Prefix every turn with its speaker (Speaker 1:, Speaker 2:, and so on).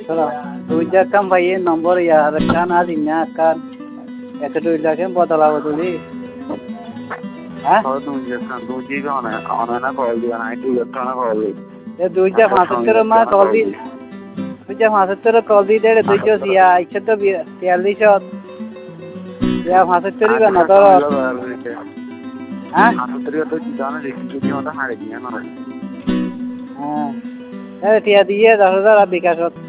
Speaker 1: দুইটা কাম ভাই নম্বর ইয়ার কান আজিনা কান এত দুইটাকে বদলা বদলি হ্যাঁ দুইটা 75 মা কল দি দুইটা 75 কল দি দে দুইটা সিয়া ইচ্ছা তো 43 ইয়া 75 বা না তো হ্যাঁ
Speaker 2: 75 তো জানা দেখি যদি ওটা হারে দিয়া না
Speaker 1: হ্যাঁ টিয়া দিয়ে 10,000 বিকাশত